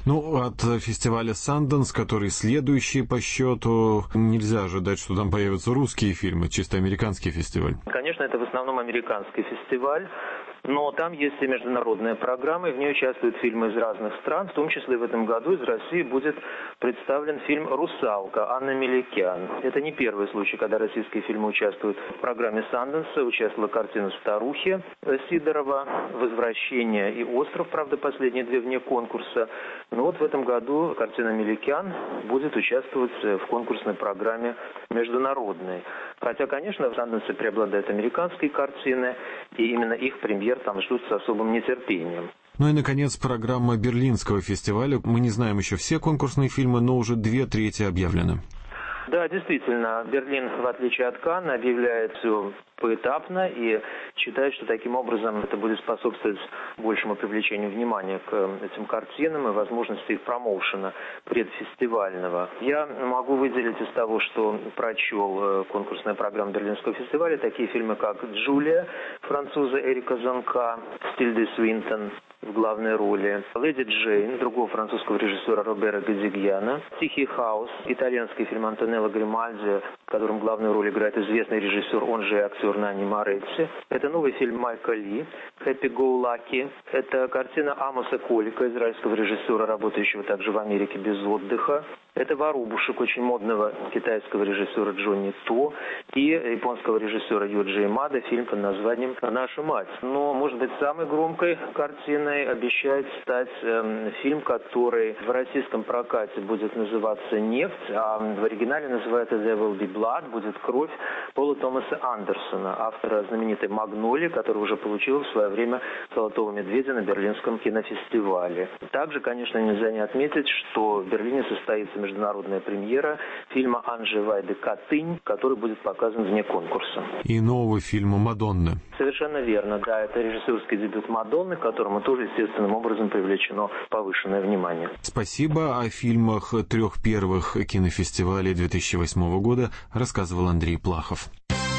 Ну, от фестиваля Sundance, который следующий по счету, нельзя ожидать, что там появятся русские фильмы, чисто американский фестиваль. Конечно, это в основном американский фестиваль. Но там есть и международная программа, и в ней участвуют фильмы из разных стран. В том числе в этом году из России будет представлен фильм «Русалка» Анны Меликян. Это не первый случай, когда российские фильмы участвуют в программе Санденса. Участвовала картина «Старухи» Сидорова, «Возвращение» и «Остров», правда, последние две вне конкурса. Но вот в этом году картина Меликян будет участвовать в конкурсной программе международной. Хотя, конечно, в Санденсе преобладают американские картины, и именно их премьер там ждут с особым нетерпением. Ну и, наконец, программа Берлинского фестиваля. Мы не знаем еще все конкурсные фильмы, но уже 2/3 объявлены. Да, действительно, Берлин, в отличие от Канна, объявляет все поэтапно и считает, что таким образом это будет способствовать большему привлечению внимания к этим картинам и возможности их промоушена предфестивального. Я могу выделить из того, что прочел конкурсная программа Берлинского фестиваля, такие фильмы, как «Джулия» француза Эрика Занка, Тильды Свинтон в главной роли, «Леди Джейн» другого французского режиссера Робера Гадигьяна, «Тихий хаос», итальянский фильм Антонелло Гримальди, в котором главную роль играет известный режиссер, он же актер Нани Моретти. Это новый фильм Майка Ли «Happy Go Lucky». Это картина Амоса Колика, израильского режиссера, работающего также в Америке без отдыха. Это «Воробушек» очень модного китайского режиссера Джонни То и японского режиссера Йоджи Ямада, фильм под названием «Наша мать». Но, может быть, самой громкой картиной обещает стать фильм, который в российском прокате будет называться «Нефть», а в оригинале называется «There Will Be Blood», будет «Кровь» Пола Томаса Андерсона, автора знаменитой «Магнолии», который уже получил в свое время «Золотого медведя» на Берлинском кинофестивале. Также, конечно, нельзя не отметить, что в Берлине состоится международная премьера фильма Анжи Вайды «Катынь», который будет показан вне конкурса. И нового фильма «Мадонна». Совершенно верно, да. Это режиссерский дебют Мадонны, к которому тоже естественным образом привлечено повышенное внимание. Спасибо. О фильмах 3 первых кинофестивалей 2008 года рассказывал Андрей Плахов.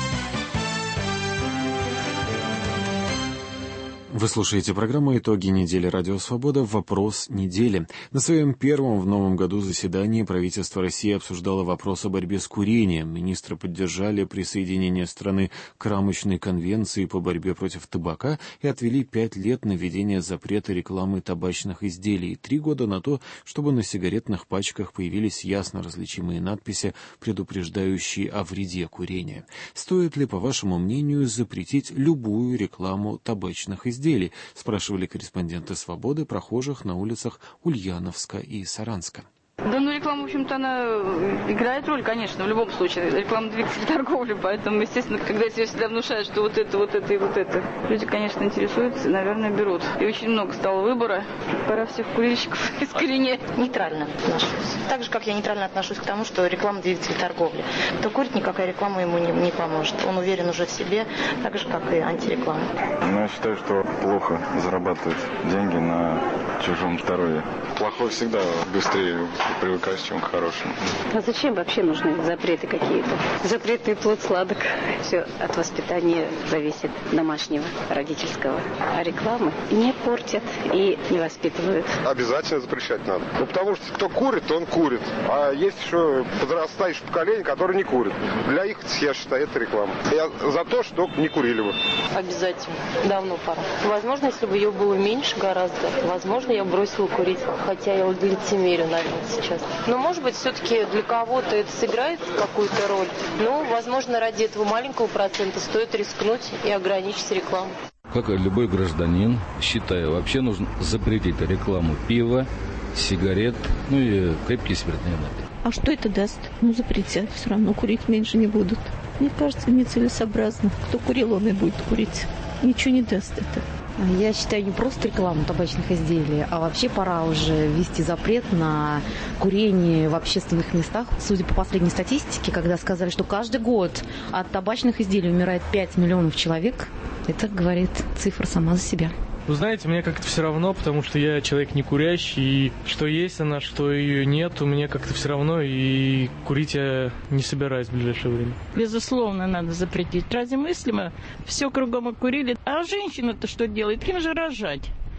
Вы слушаете программу «Итоги недели. Радио Свобода. Вопрос недели». На своем первом в новом году заседании правительство России обсуждало вопрос о борьбе с курением. Министры поддержали присоединение страны к рамочной конвенции по борьбе против табака и отвели 5 лет на введение запрета рекламы табачных изделий и 3 года на то, чтобы на сигаретных пачках появились ясно различимые надписи, предупреждающие о вреде курения. Стоит ли, по вашему мнению, запретить любую рекламу табачных изделий? Спрашивали корреспонденты «Свободы» прохожих на улицах Ульяновска и Саранска. Да, ну реклама, в общем-то, она играет роль, конечно, в любом случае. Реклама двигатель торговли, поэтому, естественно, когда тебе всегда внушают, что вот это и вот это, люди, конечно, интересуются, наверное, берут. И очень много стало выбора. Пора всех курильщиков искоренять. Нейтрально отношусь. Так же, как я нейтрально отношусь к тому, что реклама двигатель торговли. Кто курит, никакая реклама ему не поможет. Он уверен уже в себе, так же, как и антиреклама. Ну, я считаю, что плохо зарабатывать деньги на чужом здоровье. Плохое всегда быстрее привыкаешь, чем к хорошему. А зачем вообще нужны запреты какие-то? Запретный плод сладок. Все от воспитания зависит, домашнего, родительского. А рекламы не портят и не воспитывают. Обязательно запрещать надо. Ну, потому что кто курит, он курит. А есть еще подрастающее поколение, которое не курит. Для их, я считаю, это реклама. Я за то, что не курили бы. Обязательно. Давно пора. Возможно, если бы ее было меньше гораздо, возможно, я бросила курить. Хотя я лицемерю, наверное, сейчас. Но, может быть, все-таки для кого-то это сыграет какую-то роль. Но, возможно, ради этого маленького процента стоит рискнуть и ограничить рекламу. Как и любой гражданин, считаю, вообще нужно запретить рекламу пива, сигарет, ну и крепкие спиртные напитки. А что это даст? Ну, запретят, все равно курить меньше не будут. Мне кажется, нецелесообразно. Кто курил, он и будет курить. Ничего не даст это. Я считаю, не просто рекламу табачных изделий, а вообще пора уже ввести запрет на курение в общественных местах. Судя по последней статистике, когда сказали, что каждый год от табачных изделий умирает 5 миллионов человек, это говорит цифра сама за себя. Вы знаете, мне как-то все равно, потому что я человек не курящий, и что есть она, что ее нет, мне как-то все равно, и курить я не собираюсь в ближайшее время. Безусловно, надо запретить. Разве мыслимо? Все кругом окурили. А женщина-то что делает? Им же рожать.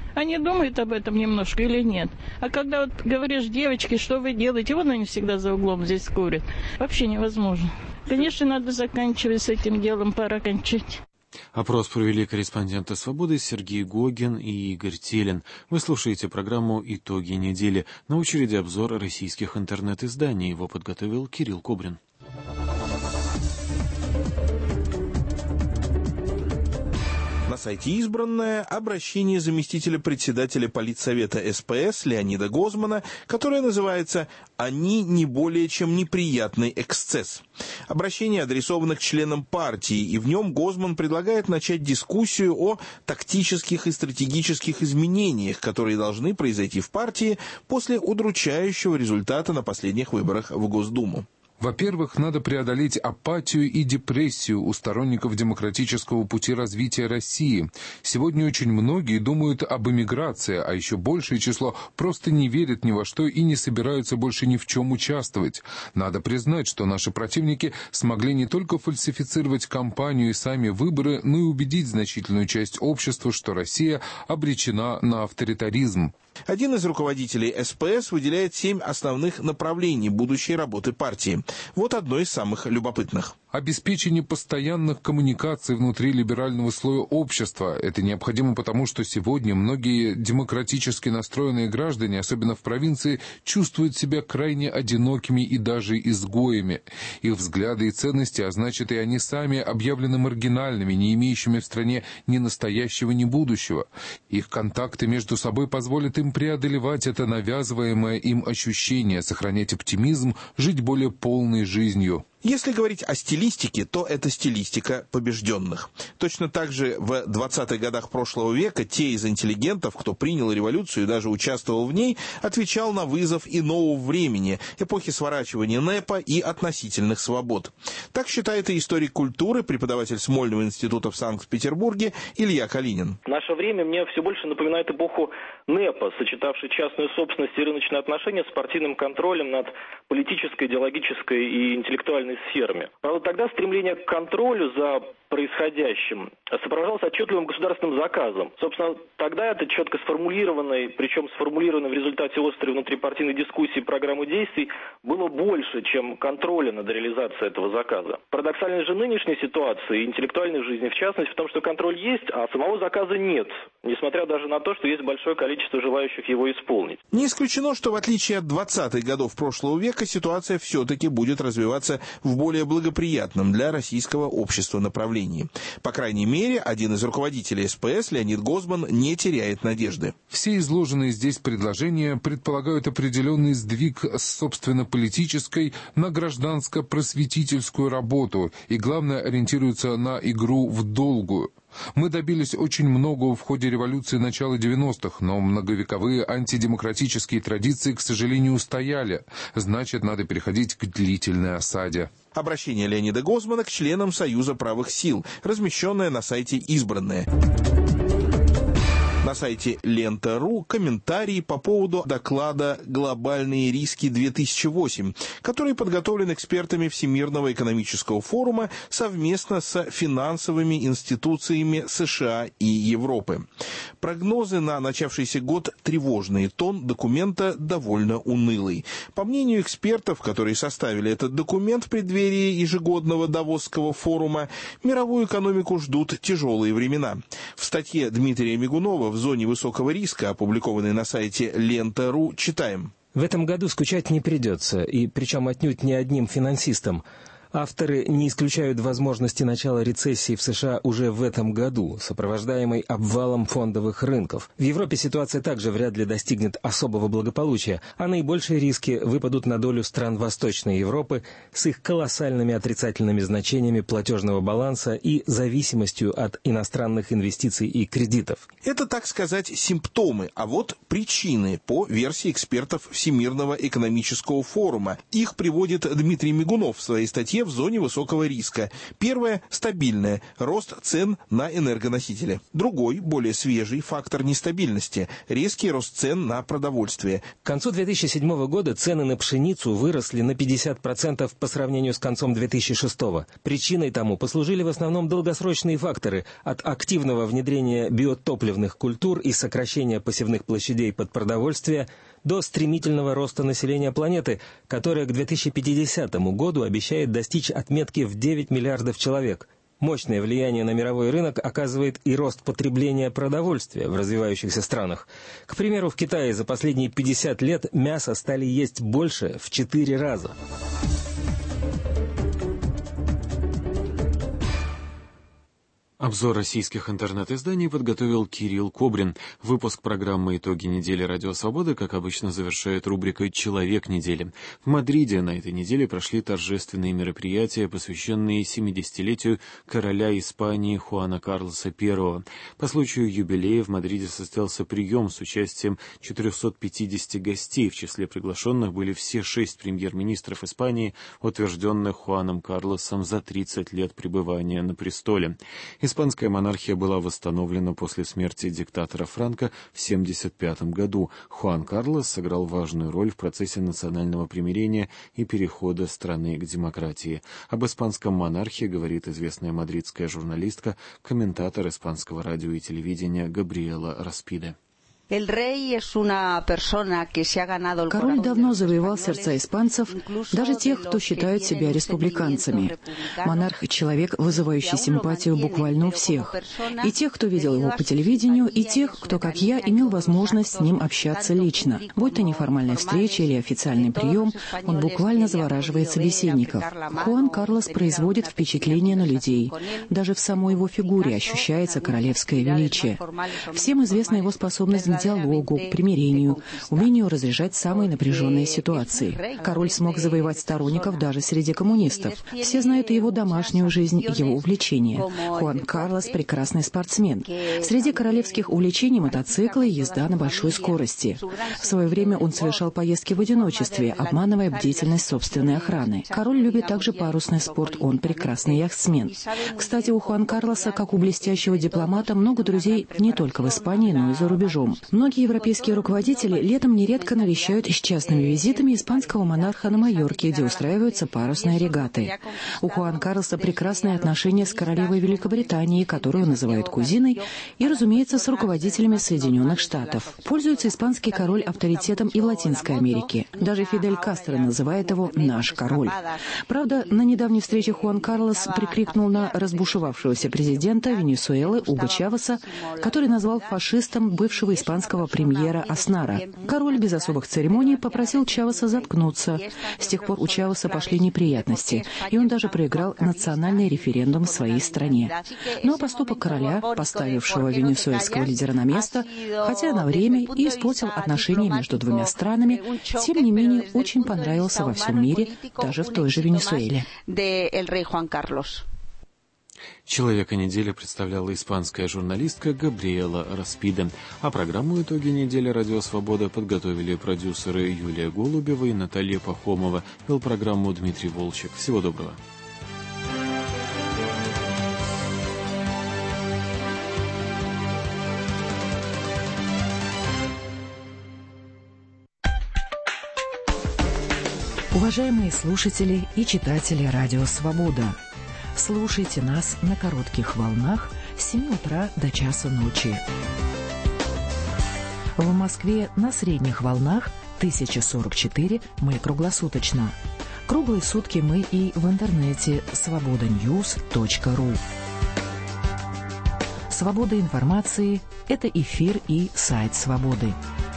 Они думают об этом немножко или нет? А когда вот говоришь, девочки, что вы делаете? Вон они всегда за углом здесь курят. Вообще невозможно. Конечно, надо заканчивать с этим делом, пора кончать. Опрос провели корреспонденты «Свободы» Сергей Гогин и Игорь Телин. Вы слушаете программу «Итоги недели». На очереди обзор российских интернет-изданий. Его подготовил Кирилл Кобрин. На сайте «Избранное» обращение заместителя председателя Политсовета СПС Леонида Гозмана, которое называется «Они не более чем неприятный эксцесс». Обращение адресовано к членам партии, и в нем Гозман предлагает начать дискуссию о тактических и стратегических изменениях, которые должны произойти в партии после удручающего результата на последних выборах в Госдуму. Во-первых, надо преодолеть апатию и депрессию у сторонников демократического пути развития России. Сегодня очень многие думают об эмиграции, а еще большее число просто не верят ни во что и не собираются больше ни в чем участвовать. Надо признать, что наши противники смогли не только фальсифицировать кампанию и сами выборы, но и убедить значительную часть общества, что Россия обречена на авторитаризм. Один из руководителей СПС выделяет 7 основных направлений будущей работы партии. Вот одно из самых любопытных. Обеспечение постоянных коммуникаций внутри либерального слоя общества. Это необходимо потому, что сегодня многие демократически настроенные граждане, особенно в провинции, чувствуют себя крайне одинокими и даже изгоями. Их взгляды и ценности, а значит и они сами, объявлены маргинальными, не имеющими в стране ни настоящего, ни будущего. Их контакты между собой позволят им преодолевать это навязываемое им ощущение, сохранять оптимизм, жить более полной жизнью. Если говорить о стилистике, то это стилистика побежденных. Точно так же в 20-х годах прошлого века те из интеллигентов, кто принял революцию и даже участвовал в ней, отвечал на вызов иного времени, эпохи сворачивания НЭПа и относительных свобод. Так считает и историк культуры, преподаватель Смольного института в Санкт-Петербурге Илья Калинин. Наше время мне все больше напоминает эпоху НЭПа, сочетавшей частную собственность и рыночные отношения с партийным контролем над политической, идеологической и интеллектуальной сферами. Правда, тогда стремление к контролю за происходящим сопровождалось отчетливым государственным заказом. Собственно, тогда это четко сформулированной, причем сформулированной в результате острой внутрипартийной дискуссии программы действий, было больше, чем контроля над реализацией этого заказа. Парадоксальность же нынешней ситуации, интеллектуальной жизни в частности, в том, что контроль есть, а самого заказа нет, несмотря даже на то, что есть большое количество желающих его исполнить. Не исключено, что в отличие от 20-х годов прошлого века, ситуация все-таки будет развиваться в более благоприятном для российского общества направлении. По крайней мере, один из руководителей СПС, Леонид Гозман, не теряет надежды. Все изложенные здесь предложения предполагают определенный сдвиг с собственно политической на гражданско-просветительскую работу и, главное, ориентируются на игру в долгую. Мы добились очень многого в ходе революции начала 90-х, но многовековые антидемократические традиции, к сожалению, устояли. Значит, надо переходить к длительной осаде. Обращение Леонида Гозмана к членам Союза правых сил, размещенное на сайте «Избранное». На сайте Лента.ру комментарии по поводу доклада «Глобальные риски-2008», который подготовлен экспертами Всемирного экономического форума совместно с финансовыми институциями США и Европы. Прогнозы на начавшийся год тревожные, тон документа довольно унылый. По мнению экспертов, которые составили этот документ в преддверии ежегодного Давосского форума, мировую экономику ждут тяжелые времена. В статье Дмитрия Мигунова в зоне высокого риска, опубликованной на сайте Лента.ру, читаем. В этом году скучать не придется, и причем отнюдь не одним финансистам. Авторы не исключают возможности начала рецессии в США уже в этом году, сопровождаемой обвалом фондовых рынков. В Европе ситуация также вряд ли достигнет особого благополучия, а наибольшие риски выпадут на долю стран Восточной Европы с их колоссальными отрицательными значениями платежного баланса и зависимостью от иностранных инвестиций и кредитов. Это, так сказать, симптомы, а вот причины по версии экспертов Всемирного экономического форума. Их приводит Дмитрий Мигунов в своей статье, все в зоне высокого риска. Первое – стабильное – рост цен на энергоносители. Другой, более свежий фактор нестабильности – резкий рост цен на продовольствие. К концу 2007 года цены на пшеницу выросли на 50% по сравнению с концом 2006. Причиной тому послужили в основном долгосрочные факторы – от активного внедрения биотопливных культур и сокращения посевных площадей под продовольствие до стремительного роста населения планеты, которое к 2050 году обещает достичь отметки в 9 миллиардов человек. Мощное влияние на мировой рынок оказывает и рост потребления продовольствия в развивающихся странах. К примеру, в Китае за последние 50 лет мяса стали есть больше в 4 раза. Обзор российских интернет-изданий подготовил Кирилл Кобрин. Выпуск программы «Итоги недели Радио Свобода», как обычно, завершает рубрикой «Человек недели». В Мадриде на этой неделе прошли торжественные мероприятия, посвященные 70-летию короля Испании Хуана Карлоса I. По случаю юбилея в Мадриде состоялся прием с участием 450 гостей. В числе приглашенных были все 6 премьер-министров Испании, утвержденных Хуаном Карлосом за 30 лет пребывания на престоле. Испанская монархия была восстановлена после смерти диктатора Франко в 1975 году. Хуан Карлос сыграл важную роль в процессе национального примирения и перехода страны к демократии. Об испанском монархе говорит известная мадридская журналистка, комментатор испанского радио и телевидения Габриэла Распиде. Король давно завоевал сердца испанцев, даже тех, кто считают себя республиканцами. Монарх — человек, вызывающий симпатию буквально у всех. И тех, кто видел его по телевидению, и тех, кто, как я, имел возможность с ним общаться лично. Будь то неформальная встреча или официальный прием, он буквально завораживает собеседников. Хуан Карлос производит впечатление на людей. Даже в самой его фигуре ощущается королевское величие. Всем известна его способность к диалогу, к примирению, умению разрешать самые напряженные ситуации. Король смог завоевать сторонников даже среди коммунистов. Все знают его домашнюю жизнь, его увлечения. Хуан Карлос — прекрасный спортсмен. Среди королевских увлечений мотоциклы и езда на большой скорости. В свое время он совершал поездки в одиночестве, обманывая бдительность собственной охраны. Король любит также парусный спорт, он прекрасный яхтсмен. Кстати, у Хуан Карлоса, как у блестящего дипломата, много друзей не только в Испании, но и за рубежом. Многие европейские руководители летом нередко навещают с частными визитами испанского монарха на Майорке, где устраиваются парусные регаты. У Хуан Карлоса прекрасные отношения с королевой Великобритании, которую называют кузиной, и, разумеется, с руководителями Соединенных Штатов. Пользуется испанский король авторитетом и в Латинской Америке. Даже Фидель Кастро называет его «наш король». Правда, на недавней встрече Хуан Карлос прикрикнул на разбушевавшегося президента Венесуэлы Уго Чавеса, который назвал фашистом бывшего испанского премьера Аснара. Король без особых церемоний попросил Чавеса заткнуться. С тех пор у Чавеса пошли неприятности, и он даже проиграл национальный референдум в своей стране. Но поступок короля, поставившего венесуэльского лидера на место, хотя на время и испортил отношения между двумя странами, тем не менее очень понравился во всем мире, даже в той же Венесуэле. «Человека недели» представляла испанская журналистка Габриэла Распиде. А программу «Итоги недели Радио Свобода» подготовили продюсеры Юлия Голубева и Наталья Пахомова. Вел программу Дмитрий Волчек. Всего доброго. Уважаемые слушатели и читатели Радио Свобода, слушайте нас на коротких волнах с 7 утра до часу ночи. В Москве на средних волнах 1044 мы круглосуточно. Круглые сутки мы и в интернете svobodanews.ru. Свобода информации – это эфир и сайт Свободы.